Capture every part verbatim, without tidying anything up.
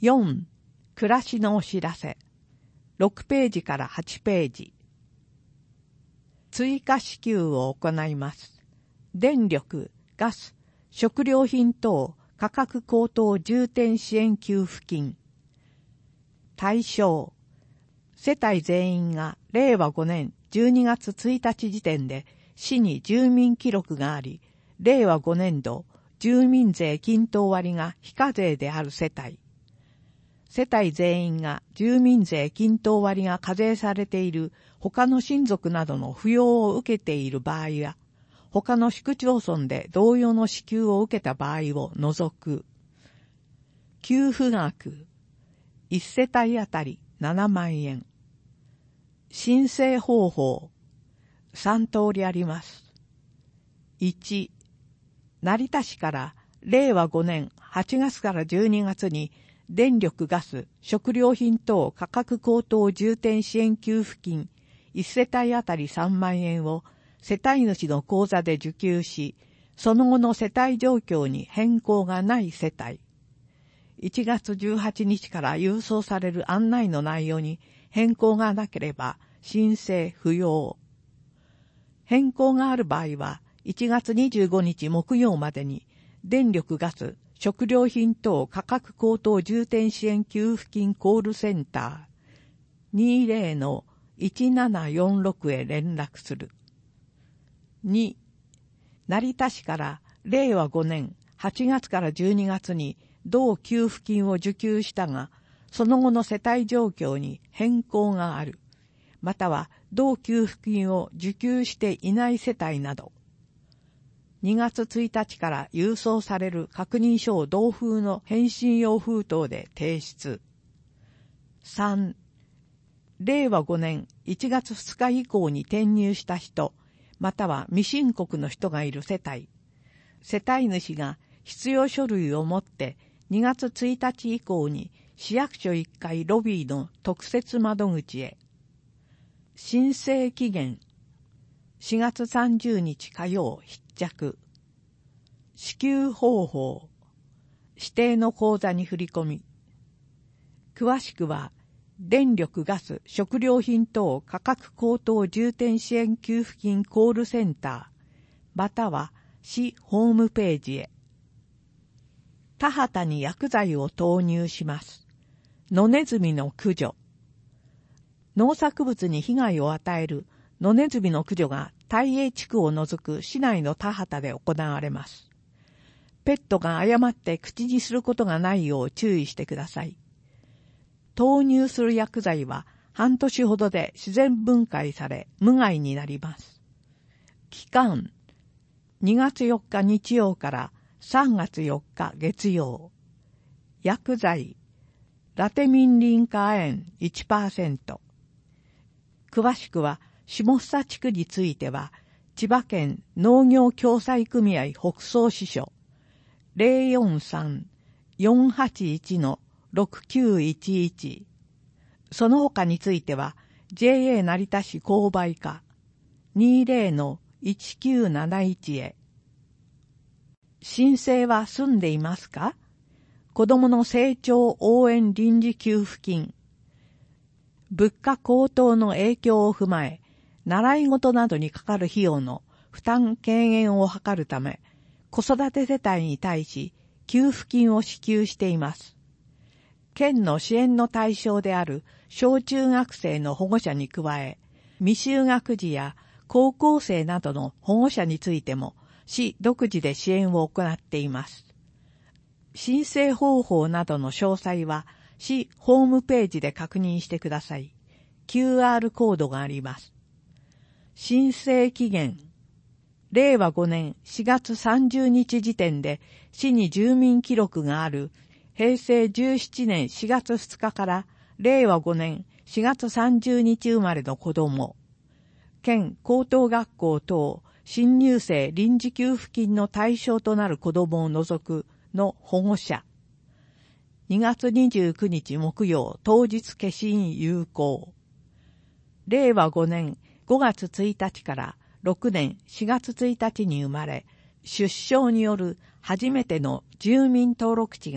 よん. 暮らしのお知らせ。ろくページからはちページ。追加支給を行います。電力、ガス、食料品等価格高騰重点支援給付金。対象。世帯全員がれいわごねんじゅうにがつついたち時点で市に住民記録があり、れいわごねんど住民税均等割が非課税である世帯。世帯全員が住民税均等割が課税されている他の親族などの扶養を受けている場合や、他の市区町村で同様の支給を受けた場合を除く。給付額。いち世帯あたりななまんえん。申請方法。さん通りあります。いち. 成田市かられいわごねんはちがつからじゅうにがつに電力ガス、食料品等価格高騰重点支援給付金いち世帯あたりさんまんえんを世帯主の口座で受給し、その後の世帯状況に変更がない世帯。いちがつじゅうはちにちから郵送される案内の内容に変更がなければ申請不要。変更がある場合はいちがつにじゅうごにち木曜までに電力ガス、食料品等価格高騰重点支援給付金コールセンター にじゅうのいちななよんろく へ連絡する。に. 成田市かられいわごねんはちがつからじゅうにがつに同給付金を受給したが、その後の世帯状況に変更がある。または同給付金を受給していない世帯など。にがつついたちから郵送される確認書を同封の返信用封筒で提出。さん. れいわごねんいちがつふつか以降に転入した人、または未申告の人がいる世帯。世帯主が必要書類を持ってにがつついたち以降に市役所いっかいロビーの特設窓口へ。申請期限。しがつさんじゅうにち火曜必着。支給方法。指定の口座に振り込み。詳しくは、電力ガス食料品等価格高騰重点支援給付金コールセンター、または市ホームページへ。田畑に薬剤を投入します。野ネズミの駆除。農作物に被害を与える野ネズミの駆除が大栄地区を除く市内の田畑で行われます。ペットが誤って口にすることがないよう注意してください。投入する薬剤は半年ほどで自然分解され無害になります。期間、にがつよっか日曜からさんがつよっか月曜。薬剤、ラテミンリンカー塩 いちパーセント。詳しくは下総地区については、千葉県農業共済組合北総支所 ゼロよんさん よんはちいち ろくきゅういちいち。その他については、ジェイエー 成田市購買課 にじゅうのいちきゅうなないち へ。申請は済んでいますか？子どもの成長応援臨時給付金。物価高騰の影響を踏まえ、習い事などにかかる費用の負担軽減を図るため、子育て世帯に対し給付金を支給しています。県の支援の対象である小中学生の保護者に加え、未就学児や高校生などの保護者についても市独自で支援を行っています。申請方法などの詳細は市ホームページで確認してください。キューアール コードがあります。申請期限。れいわごねんしがつさんじゅうにち時点で市に住民記録があるへいせいじゅうななねんしがつふつかかられいわごねんしがつさんじゅうにち生まれの子供、県高等学校等新入生臨時給付金の対象となる子供を除くの保護者、にがつにじゅうくにち木曜当日消印有効。れいわごねんごがつついたちからろくねんしがつついたちに生まれ、出生による初めての住民登録地が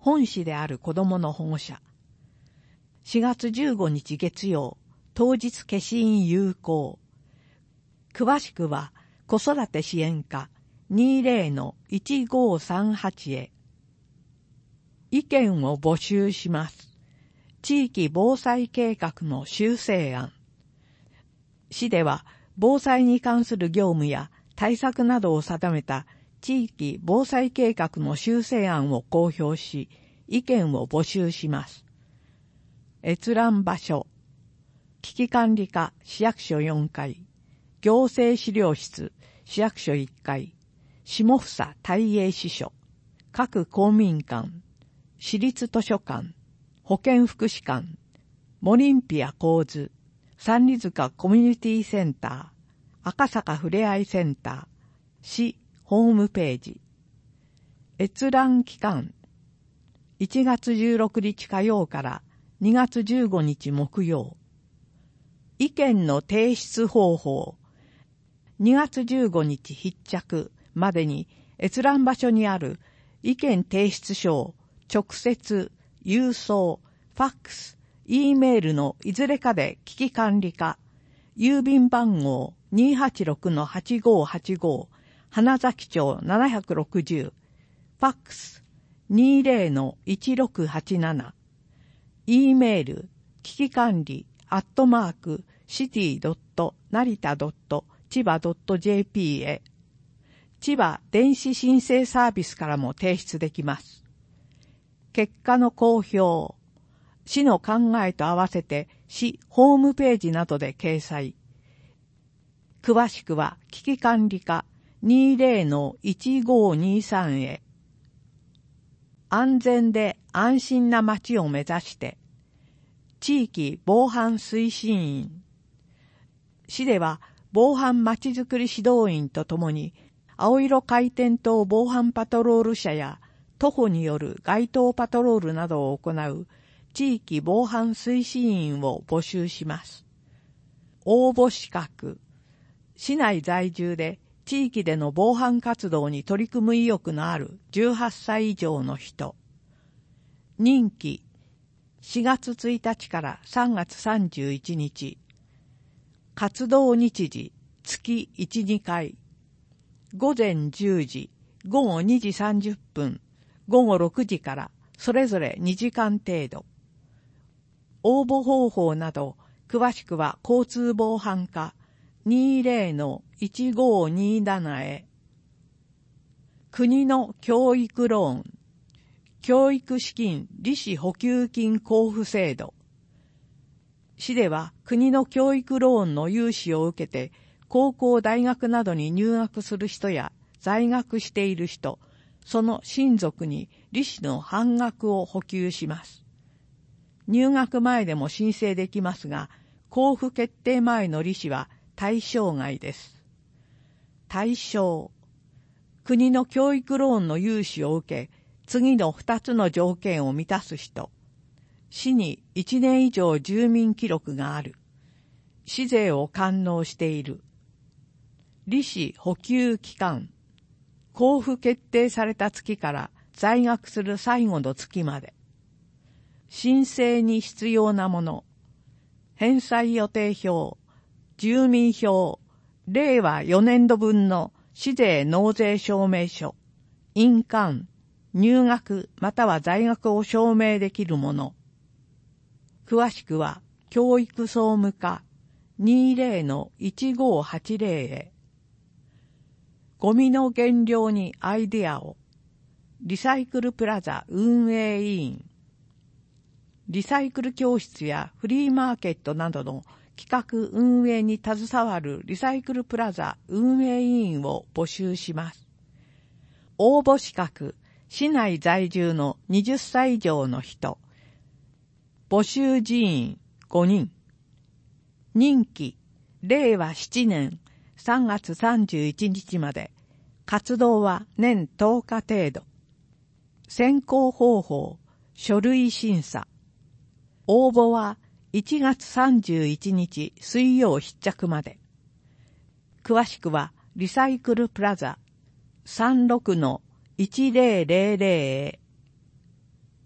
本市である子供の保護者。しがつじゅうごにち月曜、当日消印有効。詳しくは、子育て支援課 にじゅうのいちごさんはち へ。意見を募集します。地域防災計画の修正案。市では、防災に関する業務や対策などを定めた地域防災計画の修正案を公表し、意見を募集します。閲覧場所。危機管理課市役所よんかい、行政資料室市役所いっかい、下房大英支所、各公民館、市立図書館、保健福祉館、モリンピア構図、三里塚コミュニティセンター、赤坂ふれあいセンター、市ホームページ。閲覧期間。いちがつじゅうろくにち火曜からにがつじゅうごにち木曜。意見の提出方法。にがつじゅうごにち必着までに閲覧場所にある意見提出書を直接、郵送、ファックス、E メールのいずれかで危機管理課、郵便番号 にーはちろくのはちごーはちごー、花崎町ななひゃくろくじゅう、ファックス にじゅうのいちろくはちなな、E メール、危機管理、アットマーク、シティドットナリタドット千葉ドットジェーピー へ。千葉電子申請サービスからも提出できます。結果の公表。市の考えと合わせて市ホームページなどで掲載。詳しくは危機管理課 にじゅうのいちごーにさん へ。安全で安心な街を目指して。地域防犯推進員。市では防犯まちづくり指導員とともに、青色回転灯防犯パトロール車や徒歩による街頭パトロールなどを行う地域防犯推進員を募集します。応募資格。市内在住で地域での防犯活動に取り組む意欲のあるじゅうはっさい以上の人。任期。しがつついたちからさんがつさんじゅういちにち。活動日時、月いち、にかい。ごぜんじゅうじ、ごごにじさんじゅっぷん、ごごろくじからそれぞれにじかん程度。応募方法など、詳しくは交通防犯課 にじゅうのいちごーになな へ。国の教育ローン。教育資金利子補給金交付制度。市では国の教育ローンの融資を受けて高校大学などに入学する人や在学している人、その親族に利子の半額を補給します。入学前でも申請できますが、交付決定前の利子は対象外です。対象。国の教育ローンの融資を受け、次のふたつの条件を満たす人。市にいちねん以上住民記録がある。市税を完納している。利子補給期間。交付決定された月から在学する最後の月まで。申請に必要なもの。返済予定表、住民票、れいわよねんどぶんの市税納税証明書、印鑑、入学または在学を証明できるもの。詳しくは、教育総務課 にじゅうのいちごーはちぜろ へ。ゴミの減量にアイデアを。リサイクルプラザ運営委員。リサイクル教室やフリーマーケットなどの企画運営に携わるリサイクルプラザ運営委員を募集します。応募資格。市内在住のはたち以上の人。募集人員ごにん。任期れいわななねんさんがつさんじゅういちにちまで。活動は年とおか程度。選考方法、書類審査。応募はいちがつさんじゅういちにち水曜必着まで。詳しくはリサイクルプラザさんろくのいちぜろぜろへ。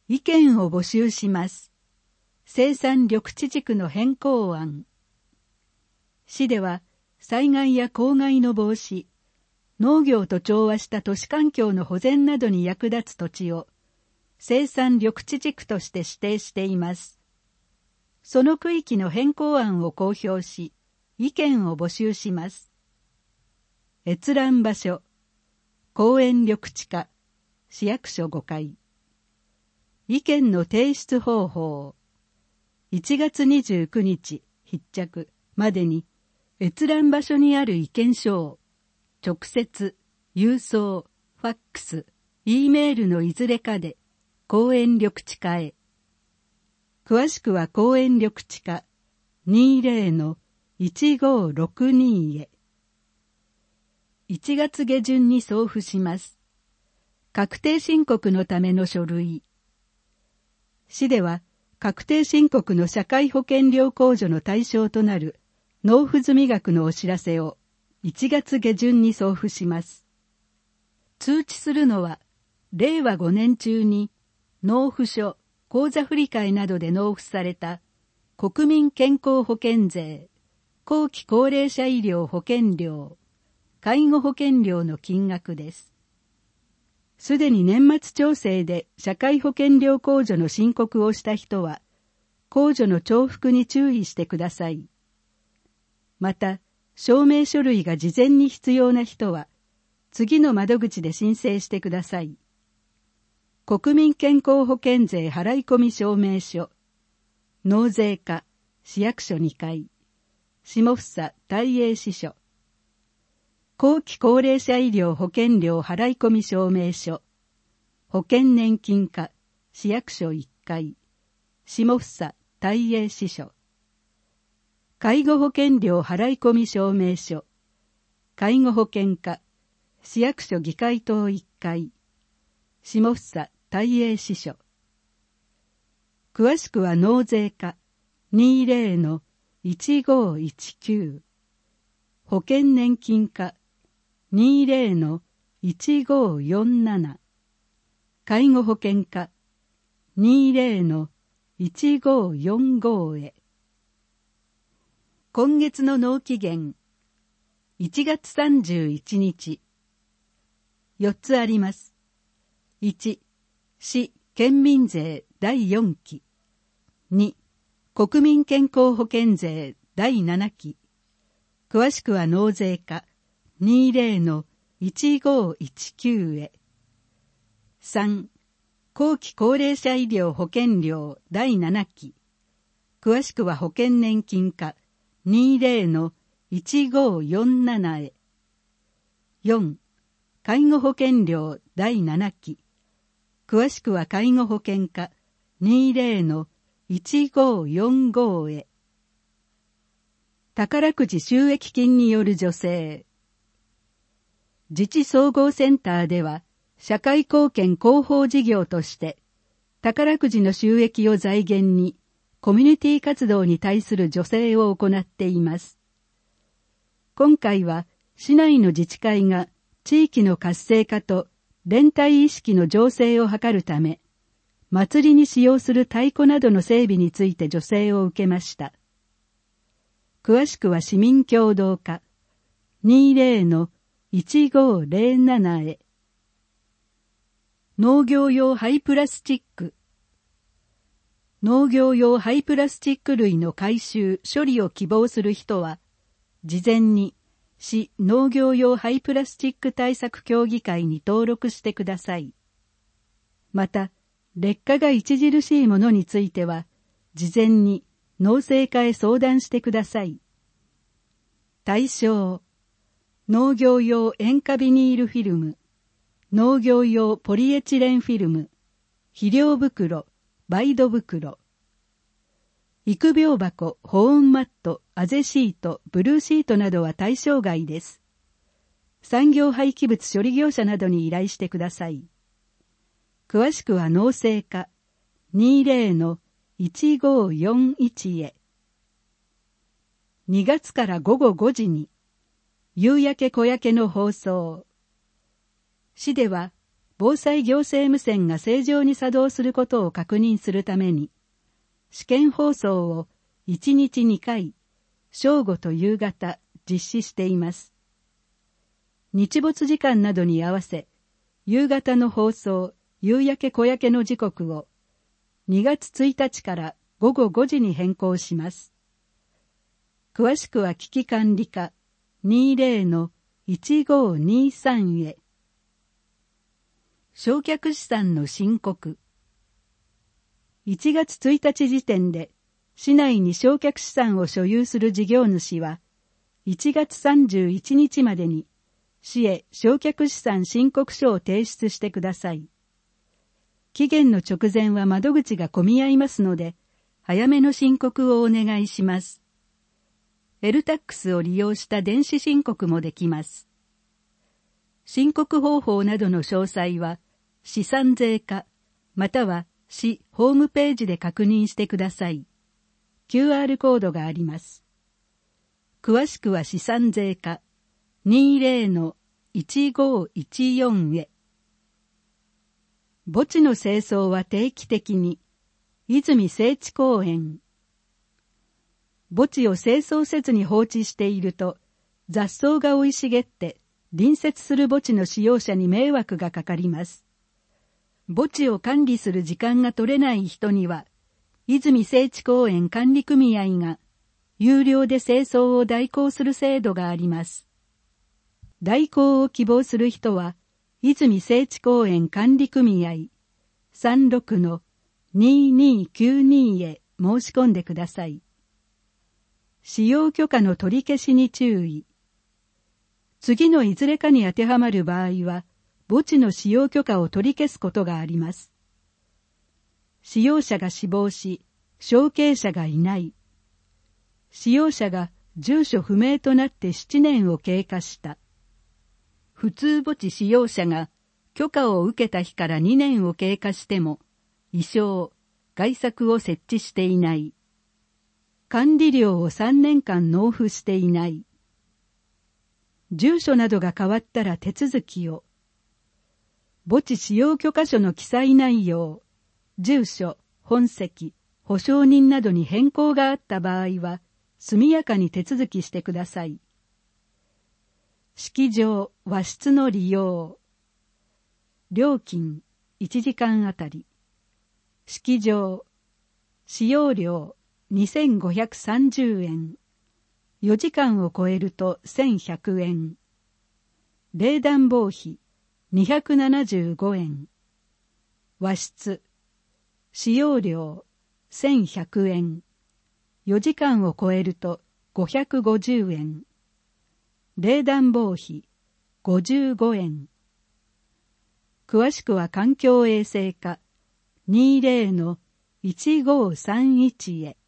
意見を募集します。生産緑地地区の変更案。市では災害や公害の防止、農業と調和した都市環境の保全などに役立つ土地を生産緑地地区として指定しています。その区域の変更案を公表し、意見を募集します。閲覧場所、公園緑地課、市役所ごかい。意見の提出方法。いちがつにじゅうくにち必着までに閲覧場所にある意見書を直接、郵送、ファックス、Eメールのいずれかで公園緑地課へ。詳しくは公園緑地課 にじゅうのいちごろくに へ。いちがつ下旬に送付します。確定申告のための書類。市では確定申告の社会保険料控除の対象となる納付済額のお知らせをいちがつ下旬に送付します。通知するのは、れいわごねん中に納付書、口座振替などで納付された国民健康保険税、後期高齢者医療保険料、介護保険料の金額です。すでに年末調整で社会保険料控除の申告をした人は、控除の重複に注意してください。また、証明書類が事前に必要な人は、次の窓口で申請してください。国民健康保険税払込証明書、納税課、市役所にかい、下総大英支所。後期高齢者医療保険料払込証明書、保険年金課、市役所いっかい、下総大英支所。介護保険料払込証明書、介護保険課、市役所議会棟いっかい、下総大英支所。詳しくは納税課 にじゅうのいちごいちきゅう、保険年金課 にじゅうのいちごよんなな、介護保険課 にじゅうのいちごよんご へ。今月の納期限、いちがつさんじゅういちにち。よっつあります。いち、市県民税だいよんき。に、国民健康保険税だいななき。詳しくは納税課 にじゅうのいちごいちきゅう へ。さん、後期高齢者医療保険料だいななき。詳しくは保険年金課 にじゅうのいちごよんなな へ。よん、介護保険料だいななき。詳しくは介護保険課 にじゅうのいちごよんご へ。宝くじ収益金による助成。自治総合センターでは、社会貢献広報事業として、宝くじの収益を財源に、コミュニティ活動に対する助成を行っています。今回は、市内の自治会が地域の活性化と連帯意識の醸成を図るため、祭りに使用する太鼓などの整備について助成を受けました。詳しくは市民協働課 にじゅうのいちごぜろなな へ。農業用廃プラスチック。農業用廃プラスチック類の回収・処理を希望する人は、事前に市農業用廃プラスチック対策協議会に登録してください。また、劣化が著しいものについては、事前に農政課へ相談してください。対象、農業用塩化ビニールフィルム、農業用ポリエチレンフィルム、肥料袋、媒土袋。育苗箱、保温マット、あぜシート、ブルーシートなどは対象外です。産業廃棄物処理業者などに依頼してください。詳しくは農政課 にじゅうのいちごよんいち へ。にがつからごごごじに、夕焼け小焼けの放送。市では、 防災行政無線が正常に作動することを確認するために、試験放送をいちにちにかい、正午と夕方実施しています。日没時間などに合わせ、夕方の放送、夕焼け小焼けの時刻をにがつついたちからごごごじに変更します。詳しくは危機管理課 にじゅうのいちごにさん へ。焼却資産の申告。いちがつついたち時点で市内に焼却資産を所有する事業主はいちがつさんじゅういちにちまでに市へ焼却資産申告書を提出してください。期限の直前は窓口が混み合いますので、早めの申告をお願いします。エルタックスを利用した電子申告もできます。申告方法などの詳細は、資産税課、または市ホームページで確認してください。キューアール コードがあります。詳しくは資産税課 にじゅうのいちごいちよん へ。墓地の清掃は定期的に。泉聖地公園。墓地を清掃せずに放置していると、雑草が生い茂って隣接する墓地の使用者に迷惑がかかります。墓地を管理する時間が取れない人には、泉聖地公園管理組合が有料で清掃を代行する制度があります。代行を希望する人は、泉聖地公園管理組合 さんじゅうろくのににきゅうに へ申し込んでください。使用許可の取り消しに注意。次のいずれかに当てはまる場合は、墓地の使用許可を取り消すことがあります。使用者が死亡し、承継者がいない。使用者が住所不明となってななねんを経過した。普通墓地使用者が許可を受けた日からにねんを経過しても、意匠、外作を設置していない。管理料をさんねんかん納付していない。住所などが変わったら手続きを。墓地使用許可書の記載内容、住所、本籍、保証人などに変更があった場合は、速やかに手続きしてください。式場、和室の利用。料金、いちじかんあたり。式場、使用料、にせんごひゃくさんじゅうえん。よじかんを超えるとせんひゃくえん。冷暖房費、にひゃくななじゅうごえん。和室、使用料、せんひゃくえん。よじかんを超えるとごひゃくごじゅうえん。冷暖房費、ごじゅうごえん。詳しくは環境衛生課 にじゅうのいちごさんいち へ。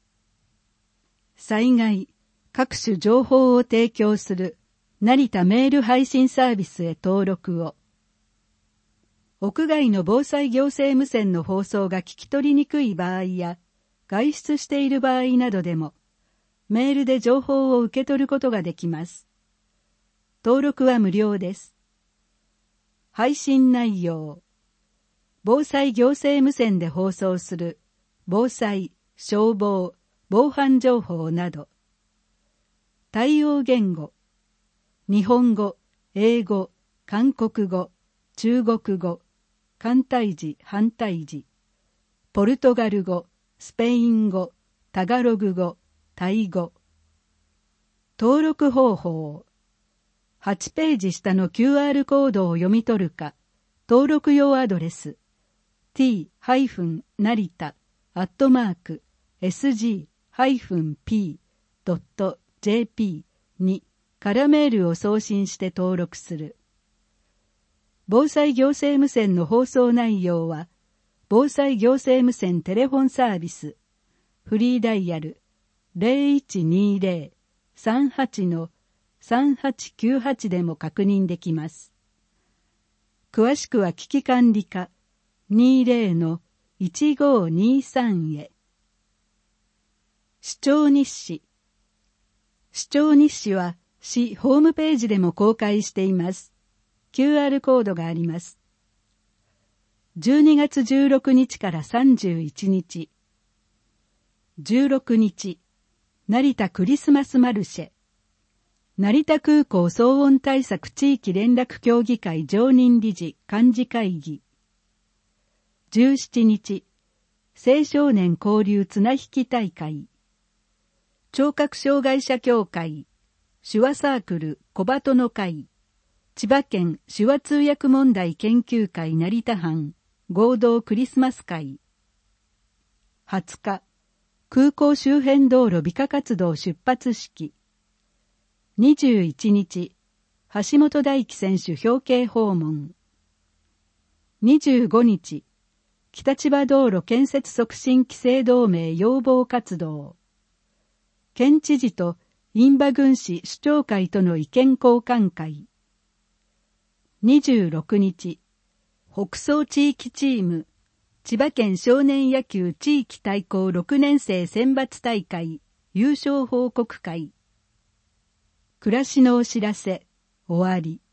災害、各種情報を提供する成田メール配信サービスへ登録を。屋外の防災行政無線の放送が聞き取りにくい場合や、外出している場合などでも、メールで情報を受け取ることができます。登録は無料です。配信内容。防災行政無線で放送する防災、消防、防犯情報など。対応言語。日本語、英語、韓国語、中国語、簡体字、繁体字。ポルトガル語、スペイン語、タガログ語、タイ語。登録方法。はちページ下の キューアール コードを読み取るか、登録用アドレス ティー 成田 アットマーク エスジー ピー ドット ジェーピー に空メールを送信して登録する。防災行政無線の放送内容は、防災行政無線テレフォンサービス、フリーダイヤル ゼロいちにゼロ さんはち のさんはちきゅうはちでも確認できます。詳しくは危機管理課 にじゅうのいちごにさん へ。市長日誌。市長日誌は市ホームページでも公開しています。キューアール コードがあります。 じゅうにがつじゅうろくにちからさんじゅういちにち。じゅうろくにち、成田クリスマスマルシェ。成田空港騒音対策地域連絡協議会常任理事幹事会議。じゅうしちにち、青少年交流綱引き大会。聴覚障害者協会、手話サークル小鳩の会、千葉県手話通訳問題研究会成田班合同クリスマス会。はつか、空港周辺道路美化活動出発式。にじゅういちにち、橋本大輝選手表敬訪問。にじゅうごにち、北千葉道路建設促進規制同盟要望活動。県知事と印旛郡市首長会との意見交換会。にじゅうろくにち、北総地域チーム、千葉県少年野球地域対抗ろくねん生選抜大会優勝報告会。暮らしのお知らせ、終わり。